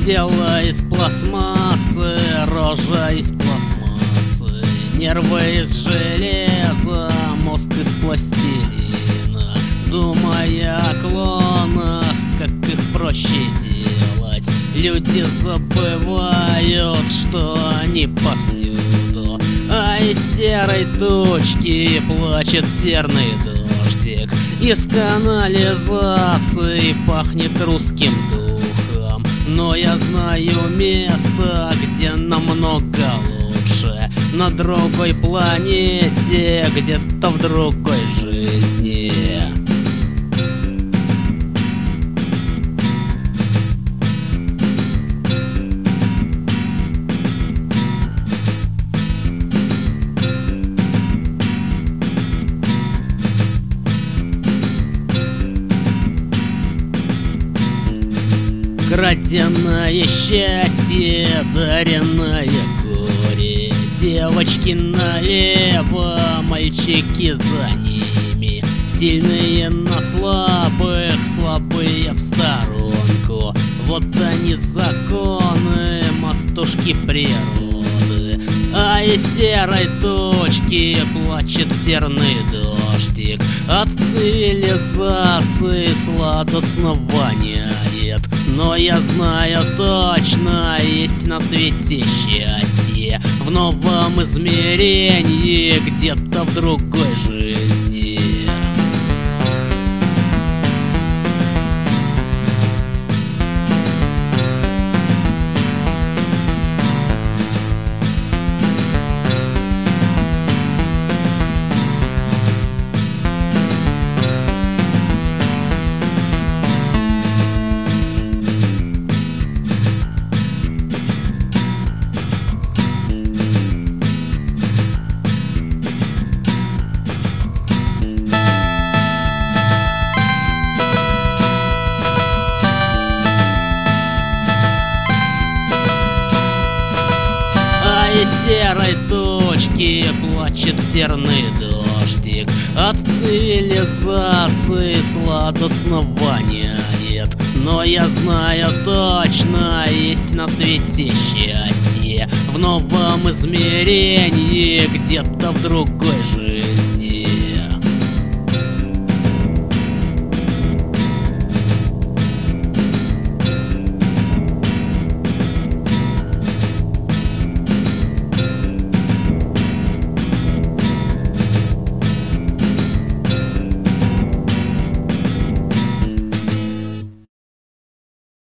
Тело из пластмассы, рожа из пластмассы, нервы из железа, мозг из пластилина. Думая о клонах, как их проще делать, люди забывают, что они повсюду. А из серой точки плачет серный дождик. Из канализации пахнет русским духом. Но я знаю место, где намного лучше. На другой планете, где-то в другой жизни. Краденое счастье, даренное горе. Девочки налево, мальчики за ними. Сильные на слабых, слабые в сторонку. Вот они законы матушки природы. А из серой точки плачет серный дождик. От цивилизации сладостно воняет. Но я знаю точно, есть на свете счастье в новом измерении, где-то в другой жизни. Из серой точки плачет серный дождик. От цивилизации сладостно воняет. Но я знаю точно, есть на свете счастье в новом измерении, где-то в другой жизни.